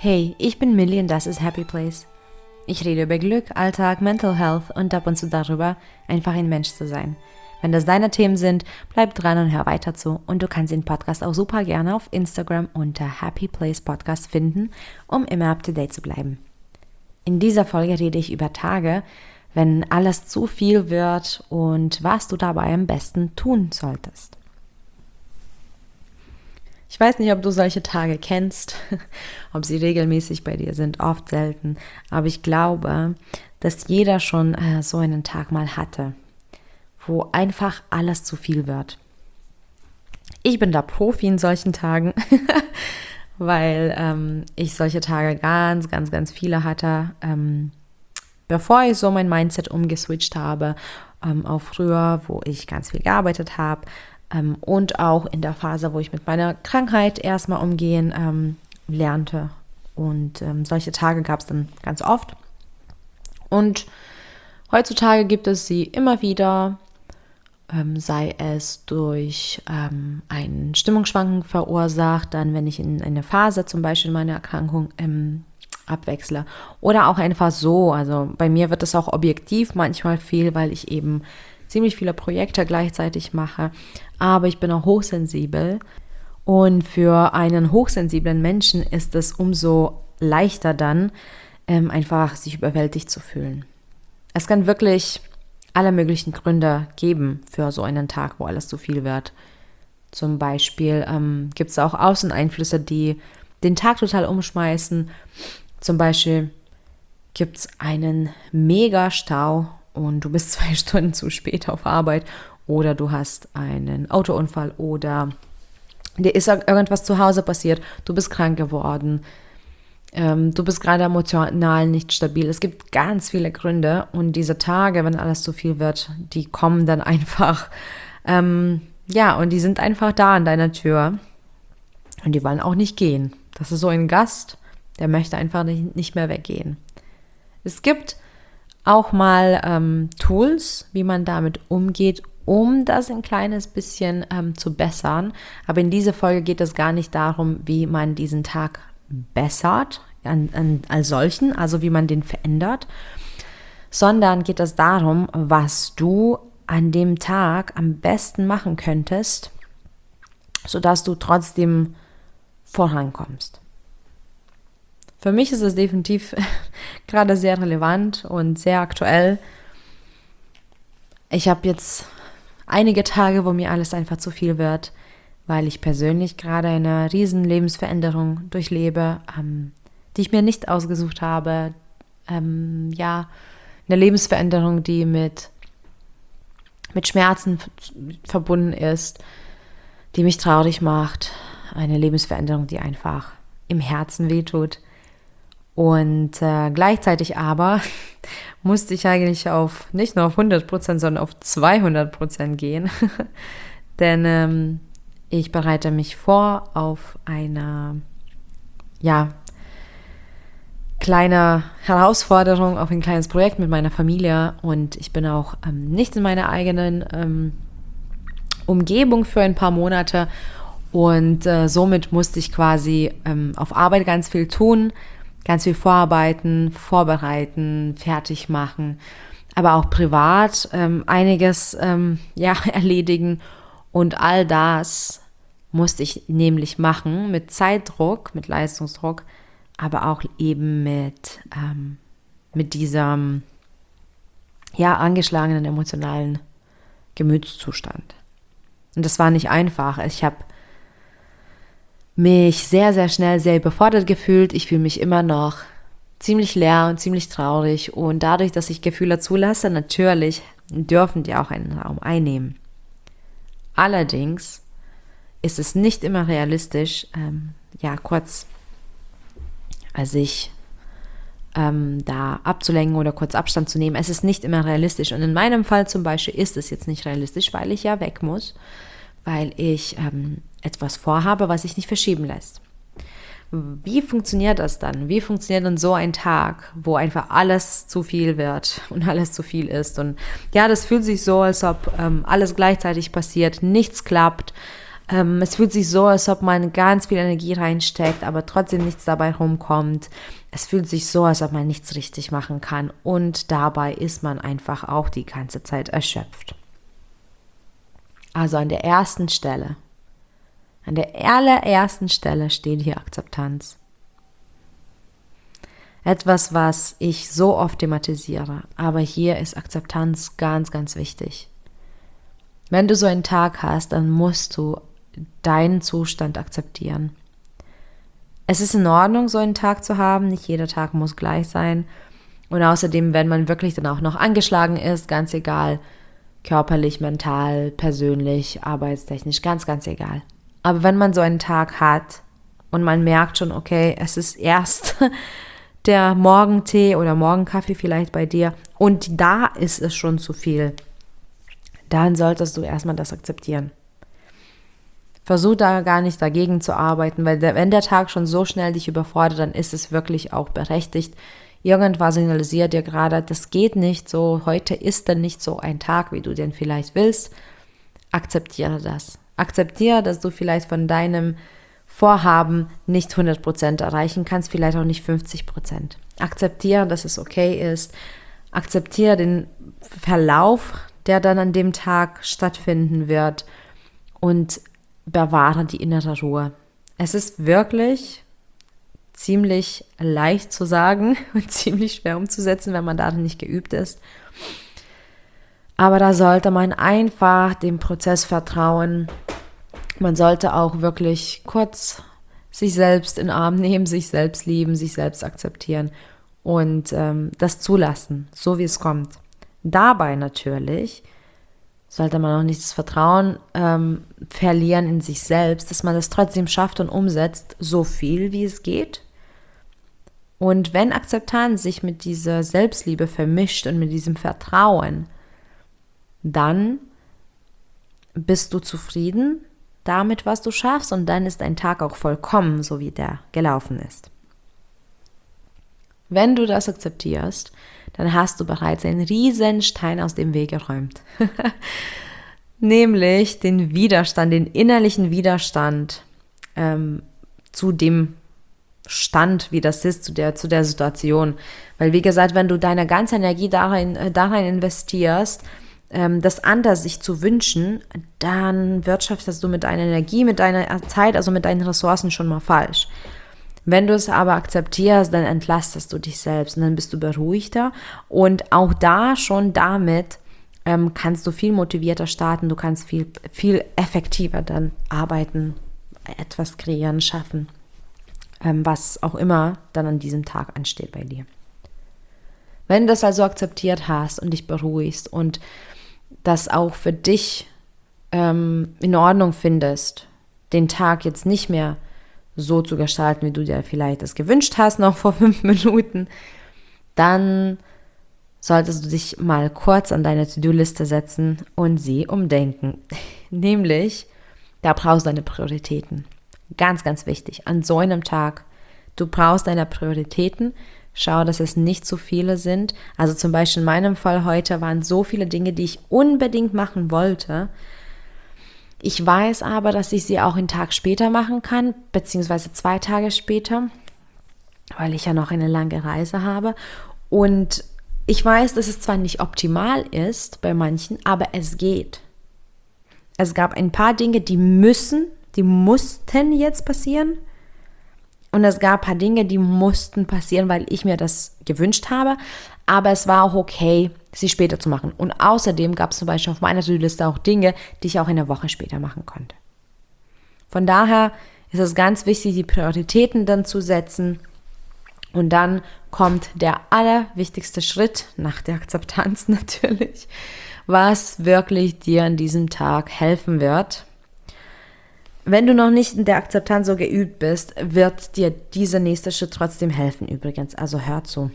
Hey, ich bin Millie und das ist Happy Place. Ich rede über Glück, Alltag, Mental Health und ab und zu darüber, einfach ein Mensch zu sein. Wenn das deine Themen sind, bleib dran und hör weiter zu. Und du kannst den Podcast auch super gerne auf Instagram unter Happy Place Podcast finden, um immer up to date zu bleiben. In dieser Folge rede ich über Tage, wenn alles zu viel wird und was du dabei am besten tun solltest. Ich weiß nicht, ob du solche Tage kennst, ob sie regelmäßig bei dir sind, oft selten, aber ich glaube, dass jeder schon so einen Tag mal hatte, wo einfach alles zu viel wird. Ich bin da Profi in solchen Tagen, weil ich solche Tage ganz viele hatte, bevor ich so mein Mindset umgeswitcht habe, auf früher, wo ich ganz viel gearbeitet habe, und auch in der Phase, wo ich mit meiner Krankheit erstmal umgehen lernte. Und solche Tage gab es dann ganz oft. Und heutzutage gibt es sie immer wieder, sei es durch ein Stimmungsschwanken verursacht, dann wenn ich in eine Phase zum Beispiel meine Erkrankung abwechsle. Oder auch einfach so, also bei mir wird es auch objektiv manchmal viel, weil ich eben ziemlich viele Projekte gleichzeitig mache, aber ich bin auch hochsensibel und für einen hochsensiblen Menschen ist es umso leichter dann, einfach sich überwältigt zu fühlen. Es kann wirklich alle möglichen Gründe geben für so einen Tag, wo alles zu viel wird. Zum Beispiel gibt es auch Außeneinflüsse, die den Tag total umschmeißen. Zum Beispiel gibt es einen Mega-Stau und du bist 2 Stunden zu spät auf Arbeit oder du hast einen Autounfall oder dir ist irgendwas zu Hause passiert, du bist krank geworden, du bist gerade emotional nicht stabil. Es gibt ganz viele Gründe und diese Tage, wenn alles zu viel wird, die kommen dann einfach, und die sind einfach da an deiner Tür und die wollen auch nicht gehen. Das ist so ein Gast, der möchte einfach nicht mehr weggehen. Es gibt auch mal Tools, wie man damit umgeht, um das ein kleines bisschen zu bessern. Aber in dieser Folge geht es gar nicht darum, wie man diesen Tag bessert als solchen, also wie man den verändert, sondern geht es darum, was du an dem Tag am besten machen könntest, sodass du trotzdem vorankommst. Für mich ist es definitiv gerade sehr relevant und sehr aktuell. Ich habe jetzt einige Tage, wo mir alles einfach zu viel wird, weil ich persönlich gerade eine riesen Lebensveränderung durchlebe, die ich mir nicht ausgesucht habe. Eine Lebensveränderung, die mit Schmerzen verbunden ist, die mich traurig macht. Eine Lebensveränderung, die einfach im Herzen wehtut. Und gleichzeitig aber musste ich eigentlich nicht nur auf 100%, sondern auf 200% gehen. Denn ich bereite mich vor auf eine kleine Herausforderung, auf ein kleines Projekt mit meiner Familie. Und ich bin auch nicht in meiner eigenen Umgebung für ein paar Monate. Und somit musste ich quasi auf Arbeit ganz viel tun, ganz viel vorarbeiten, vorbereiten, fertig machen, aber auch privat einiges erledigen. Und all das musste ich nämlich machen mit Zeitdruck, mit Leistungsdruck, aber auch eben mit diesem angeschlagenen emotionalen Gemütszustand. Und das war nicht einfach. Ich habe mich sehr, sehr schnell sehr überfordert gefühlt. Ich fühle mich immer noch ziemlich leer und ziemlich traurig. Und dadurch, dass ich Gefühle zulasse, natürlich dürfen die auch einen Raum einnehmen. Allerdings ist es nicht immer realistisch, kurz sich da abzulenken oder kurz Abstand zu nehmen. Es ist nicht immer realistisch. Und in meinem Fall zum Beispiel ist es jetzt nicht realistisch, weil ich ja weg muss, weil ich etwas vorhabe, was sich nicht verschieben lässt. Wie funktioniert das dann? Wie funktioniert dann so ein Tag, wo einfach alles zu viel wird und alles zu viel ist? Und ja, das fühlt sich so, als ob alles gleichzeitig passiert, nichts klappt, Es fühlt sich so, als ob man ganz viel Energie reinsteckt, aber trotzdem nichts dabei rumkommt. Es fühlt sich so, als ob man nichts richtig machen kann. Und dabei ist man einfach auch die ganze Zeit erschöpft. Also an der ersten Stelle, an der allerersten Stelle steht hier Akzeptanz. Etwas, was ich so oft thematisiere, aber hier ist Akzeptanz ganz, ganz wichtig. Wenn du so einen Tag hast, dann musst du deinen Zustand akzeptieren. Es ist in Ordnung, so einen Tag zu haben, nicht jeder Tag muss gleich sein. Und außerdem, wenn man wirklich dann auch noch angeschlagen ist, ganz egal, körperlich, mental, persönlich, arbeitstechnisch, ganz, ganz egal. Aber wenn man so einen Tag hat und man merkt schon, okay, es ist erst der Morgentee oder Morgenkaffee vielleicht bei dir und da ist es schon zu viel, dann solltest du erstmal das akzeptieren. Versuch da gar nicht dagegen zu arbeiten, weil wenn der Tag schon so schnell dich überfordert, dann ist es wirklich auch berechtigt. Irgendwas signalisiert dir gerade, das geht nicht so, heute ist dann nicht so ein Tag, wie du den vielleicht willst. Akzeptiere das. Akzeptiere, dass du vielleicht von deinem Vorhaben nicht 100% erreichen kannst, vielleicht auch nicht 50%. Akzeptiere, dass es okay ist. Akzeptiere den Verlauf, der dann an dem Tag stattfinden wird und bewahre die innere Ruhe. Es ist wirklich ziemlich leicht zu sagen und ziemlich schwer umzusetzen, wenn man darin nicht geübt ist. Aber da sollte man einfach dem Prozess vertrauen. Man sollte auch wirklich kurz sich selbst in den Arm nehmen, sich selbst lieben, sich selbst akzeptieren und das zulassen, so wie es kommt. Dabei natürlich sollte man auch nicht das Vertrauen verlieren in sich selbst, dass man das trotzdem schafft und umsetzt, so viel wie es geht. Und wenn Akzeptanz sich mit dieser Selbstliebe vermischt und mit diesem Vertrauen, dann bist du zufrieden damit, was du schaffst, und dann ist dein Tag auch vollkommen, so wie der gelaufen ist. Wenn du das akzeptierst, dann hast du bereits einen riesen Stein aus dem Weg geräumt. Nämlich den Widerstand, den innerlichen Widerstand zu dem Stand, wie das ist, zu der Situation. Weil wie gesagt, wenn du deine ganze Energie darin investierst, das anders sich zu wünschen, dann wirtschaftest du mit deiner Energie, mit deiner Zeit, also mit deinen Ressourcen schon mal falsch. Wenn du es aber akzeptierst, dann entlastest du dich selbst und dann bist du beruhigter und auch da schon damit kannst du viel motivierter starten, du kannst viel, viel effektiver dann arbeiten, etwas kreieren, schaffen, was auch immer dann an diesem Tag ansteht bei dir. Wenn du das also akzeptiert hast und dich beruhigst und das auch für dich in Ordnung findest, den Tag jetzt nicht mehr so zu gestalten, wie du dir vielleicht das gewünscht hast, noch vor 5 Minuten, dann solltest du dich mal kurz an deine To-Do-Liste setzen und sie umdenken. Nämlich, da brauchst du deine Prioritäten. Ganz, ganz wichtig. An so einem Tag, du brauchst deine Prioritäten. Schau, dass es nicht zu viele sind. Also zum Beispiel in meinem Fall heute waren so viele Dinge, die ich unbedingt machen wollte. Ich weiß aber, dass ich sie auch einen Tag später machen kann, beziehungsweise 2 Tage später, weil ich ja noch eine lange Reise habe. Und ich weiß, dass es zwar nicht optimal ist bei manchen, aber es geht. Es gab ein paar Dinge, die mussten jetzt passieren. Und es gab ein paar Dinge, die mussten passieren, weil ich mir das gewünscht habe. Aber es war auch okay, sie später zu machen. Und außerdem gab es zum Beispiel auf meiner To-Do-Liste auch Dinge, die ich auch eine Woche später machen konnte. Von daher ist es ganz wichtig, die Prioritäten dann zu setzen. Und dann kommt der allerwichtigste Schritt, nach der Akzeptanz natürlich, was wirklich dir an diesem Tag helfen wird. Wenn du noch nicht in der Akzeptanz so geübt bist, wird dir dieser nächste Schritt trotzdem helfen übrigens. Also hör zu.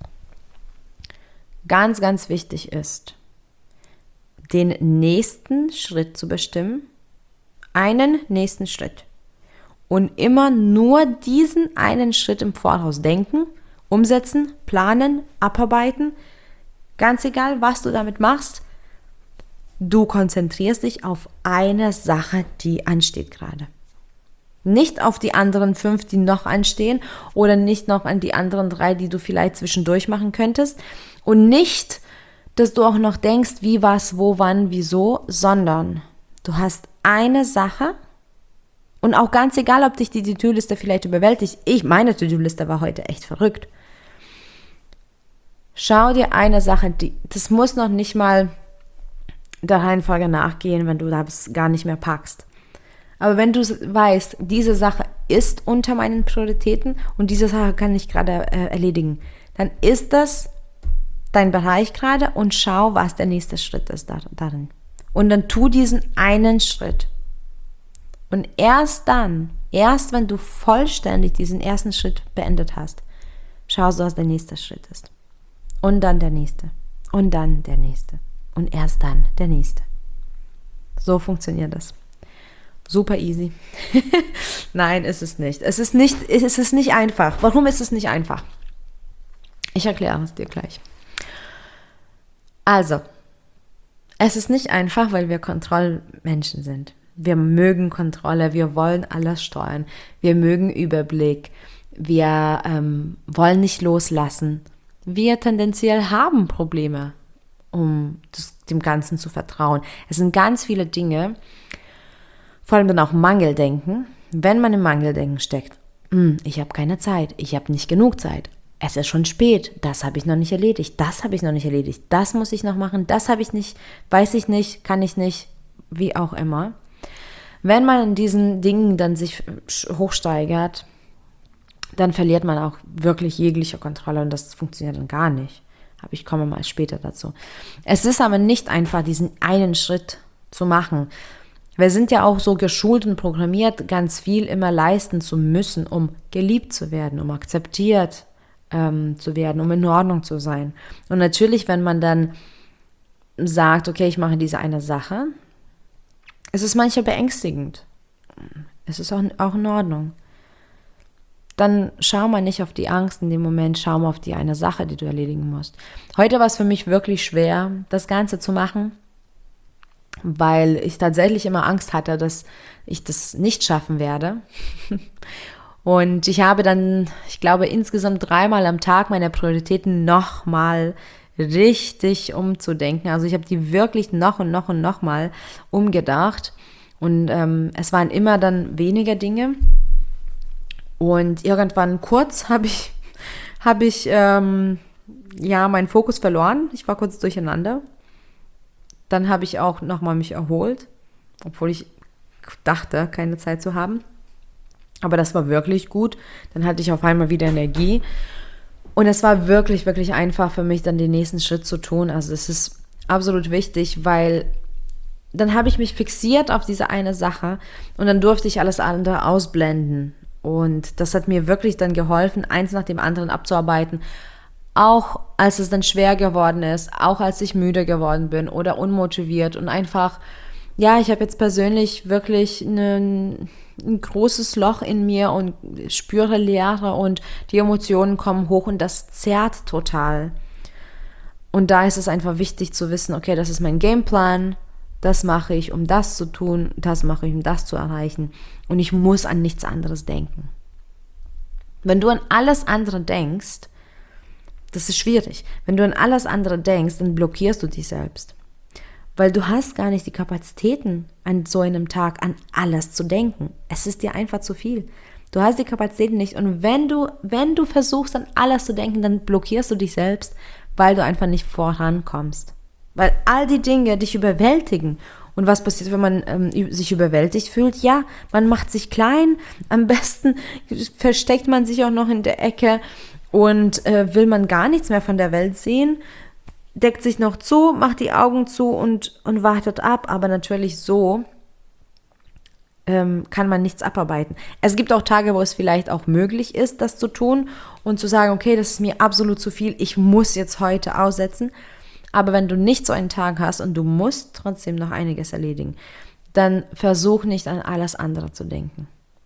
Ganz, ganz wichtig ist, den nächsten Schritt zu bestimmen. Einen nächsten Schritt. Und immer nur diesen einen Schritt im Voraus denken, umsetzen, planen, abarbeiten. Ganz egal, was du damit machst. Du konzentrierst dich auf eine Sache, die ansteht gerade. Nicht auf die anderen 5, die noch anstehen oder nicht noch an die anderen 3, die du vielleicht zwischendurch machen könntest. Und nicht, dass du auch noch denkst, wie, was, wo, wann, wieso, sondern du hast eine Sache und auch ganz egal, ob dich die To-Do-Liste vielleicht überwältigt. Meine To-Do-Liste war heute echt verrückt. Schau dir eine Sache, das muss noch nicht mal der Reihenfolge nachgehen, wenn du das gar nicht mehr packst. Aber wenn du weißt, diese Sache ist unter meinen Prioritäten und diese Sache kann ich gerade erledigen, dann ist das dein Bereich gerade und schau, was der nächste Schritt ist darin. Und dann tu diesen einen Schritt. Und erst wenn du vollständig diesen ersten Schritt beendet hast, schaust du, was der nächste Schritt ist. Und dann der nächste. Und dann der nächste. Und erst dann der nächste. So funktioniert das. Super easy. Nein, ist es nicht. Es ist nicht einfach. Warum ist es nicht einfach? Ich erkläre es dir gleich. Also, es ist nicht einfach, weil wir Kontrollmenschen sind. Wir mögen Kontrolle, wir wollen alles steuern, wir mögen Überblick, wir wollen nicht loslassen. Wir tendenziell haben Probleme, um dem Ganzen zu vertrauen. Es sind ganz viele Dinge, vor allem dann auch Mangeldenken. Wenn man im Mangeldenken steckt, ich habe keine Zeit, ich habe nicht genug Zeit, es ist schon spät, das habe ich noch nicht erledigt, das habe ich noch nicht erledigt, das muss ich noch machen, das habe ich nicht, weiß ich nicht, kann ich nicht, wie auch immer. Wenn man in diesen Dingen dann sich hochsteigert, dann verliert man auch wirklich jegliche Kontrolle und das funktioniert dann gar nicht. Aber ich komme mal später dazu. Es ist aber nicht einfach, diesen einen Schritt zu machen. Wir sind ja auch so geschult und programmiert, ganz viel immer leisten zu müssen, um geliebt zu werden, um akzeptiert zu werden, um in Ordnung zu sein. Und natürlich, wenn man dann sagt, okay, ich mache diese eine Sache, es ist manchmal beängstigend. Es ist auch in Ordnung. Dann schau mal nicht auf die Angst in dem Moment, schau mal auf die eine Sache, die du erledigen musst. Heute war es für mich wirklich schwer, das Ganze zu machen, weil ich tatsächlich immer Angst hatte, dass ich das nicht schaffen werde. Und ich habe dann, ich glaube, insgesamt 3-mal am Tag meine Prioritäten nochmal richtig umzudenken. Also ich habe die wirklich noch und noch mal umgedacht. Und es waren immer dann weniger Dinge. Und irgendwann kurz habe ich meinen Fokus verloren. Ich war kurz durcheinander. Dann habe ich auch nochmal mich erholt, obwohl ich dachte, keine Zeit zu haben. Aber das war wirklich gut. Dann hatte ich auf einmal wieder Energie. Und es war wirklich, wirklich einfach für mich, dann den nächsten Schritt zu tun. Also es ist absolut wichtig, weil dann habe ich mich fixiert auf diese eine Sache und dann durfte ich alles andere ausblenden. Und das hat mir wirklich dann geholfen, eins nach dem anderen abzuarbeiten. Auch als es dann schwer geworden ist, auch als ich müde geworden bin oder unmotiviert und einfach, ja, ich habe jetzt persönlich wirklich ein großes Loch in mir und spüre Leere und die Emotionen kommen hoch und das zerrt total. Und da ist es einfach wichtig zu wissen, okay, das ist mein Gameplan, das mache ich, um das zu tun, das mache ich, um das zu erreichen und ich muss an nichts anderes denken. Wenn du an alles andere denkst, das ist schwierig. Wenn du an alles andere denkst, dann blockierst du dich selbst. Weil du hast gar nicht die Kapazitäten an so einem Tag an alles zu denken. Es ist dir einfach zu viel. Du hast die Kapazitäten nicht und wenn du versuchst an alles zu denken, dann blockierst du dich selbst, weil du einfach nicht vorankommst. Weil all die Dinge dich überwältigen. Und was passiert, wenn man sich überwältigt fühlt? Ja, man macht sich klein. Am besten versteckt man sich auch noch in der Ecke und will man gar nichts mehr von der Welt sehen, deckt sich noch zu, macht die Augen zu und wartet ab. Aber natürlich so kann man nichts abarbeiten. Es gibt auch Tage, wo es vielleicht auch möglich ist, das zu tun und zu sagen, okay, das ist mir absolut zu viel, ich muss jetzt heute aussetzen. Aber wenn du nicht so einen Tag hast und du musst trotzdem noch einiges erledigen, dann versuch nicht an alles andere zu denken.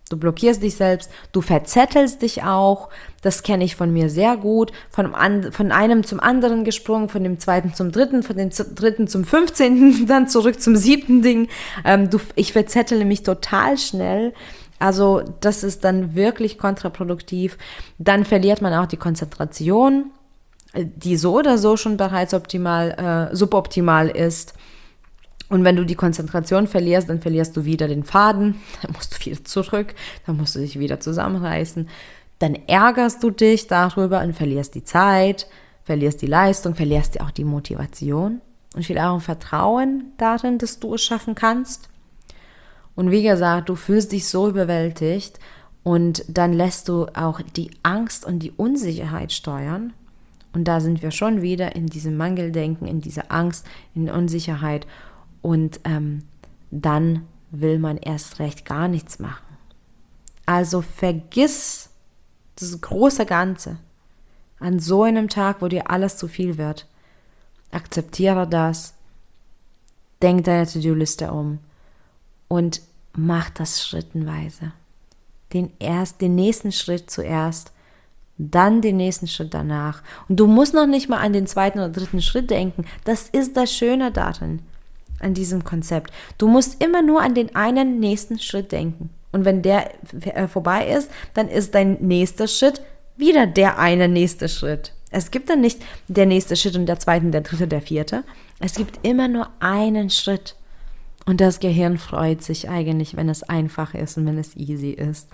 Du blockierst dich selbst, du verzettelst dich auch. Das kenne ich von mir sehr gut. Von einem zum anderen gesprungen, von dem zweiten zum dritten, von dem dritten zum 15., dann zurück zum 7. Ding. Ich verzettele mich total schnell. Also das ist dann wirklich kontraproduktiv. Dann verliert man auch die Konzentration, die so oder so schon bereits suboptimal ist. Und wenn du die Konzentration verlierst, dann verlierst du wieder den Faden, dann musst du wieder zurück, dann musst du dich wieder zusammenreißen, dann ärgerst du dich darüber und verlierst die Zeit, verlierst die Leistung, verlierst auch die Motivation und vielleicht auch ein Vertrauen darin, dass du es schaffen kannst. Und wie gesagt, du fühlst dich so überwältigt und dann lässt du auch die Angst und die Unsicherheit steuern. Und da sind wir schon wieder in diesem Mangeldenken, in dieser Angst, in der Unsicherheit. Und dann will man erst recht gar nichts machen. Also vergiss das große Ganze an so einem Tag, wo dir alles zu viel wird. Akzeptiere das, denk deine To-Do-Liste um und mach das schrittenweise. Den nächsten Schritt zuerst, dann den nächsten Schritt danach. Und du musst noch nicht mal an den 2. oder 3. Schritt denken. Das ist das Schöne darin, an diesem Konzept. Du musst immer nur an den einen nächsten Schritt denken. Und wenn der vorbei ist, dann ist dein nächster Schritt wieder der eine nächste Schritt. Es gibt dann nicht der nächste Schritt und der 2., der 3., der 4. Es gibt immer nur einen Schritt. Und das Gehirn freut sich eigentlich, wenn es einfach ist und wenn es easy ist.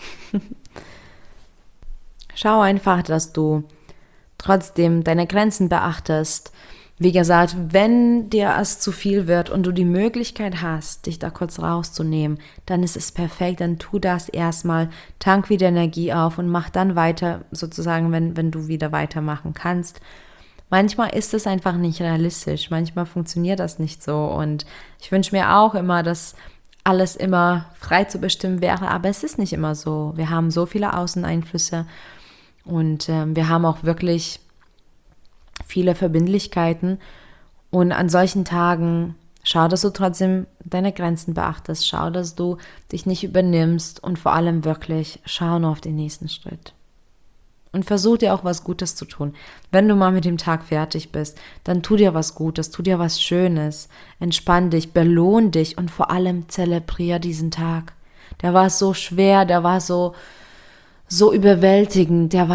Schau einfach, dass du trotzdem deine Grenzen beachtest. Wie gesagt, wenn dir es zu viel wird und du die Möglichkeit hast, dich da kurz rauszunehmen, dann ist es perfekt, dann tu das erstmal, tank wieder Energie auf und mach dann weiter, sozusagen, wenn du wieder weitermachen kannst. Manchmal ist es einfach nicht realistisch, manchmal funktioniert das nicht so und ich wünsche mir auch immer, dass alles immer frei zu bestimmen wäre, aber es ist nicht immer so. Wir haben so viele Außeneinflüsse und wir haben auch wirklich viele Verbindlichkeiten und an solchen Tagen schau, dass du trotzdem deine Grenzen beachtest, schau, dass du dich nicht übernimmst und vor allem wirklich schau nur auf den nächsten Schritt. Und versuch dir auch was Gutes zu tun. Wenn du mal mit dem Tag fertig bist, dann tu dir was Gutes, tu dir was Schönes, entspann dich, belohn dich und vor allem zelebrier diesen Tag. Der war so schwer, der war so überwältigend, der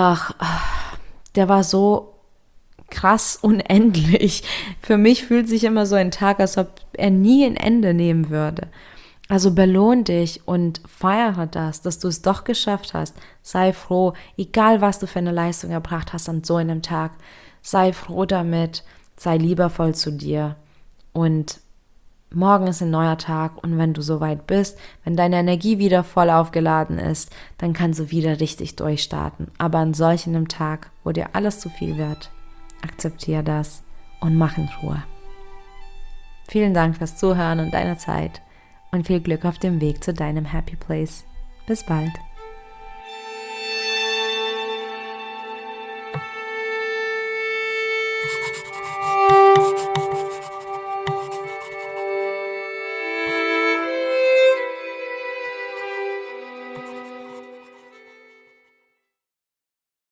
war so krass unendlich. Für mich fühlt sich immer so ein Tag, als ob er nie ein Ende nehmen würde. Also belohn dich und feiere das, dass du es doch geschafft hast. Sei froh, egal was du für eine Leistung erbracht hast an so einem Tag. Sei froh damit, sei liebevoll zu dir. Und morgen ist ein neuer Tag und wenn du soweit bist, wenn deine Energie wieder voll aufgeladen ist, dann kannst du wieder richtig durchstarten. Aber an solch einem Tag, wo dir alles zu viel wird, akzeptiere das und mach in Ruhe. Vielen Dank fürs Zuhören und deine Zeit und viel Glück auf dem Weg zu deinem Happy Place. Bis bald.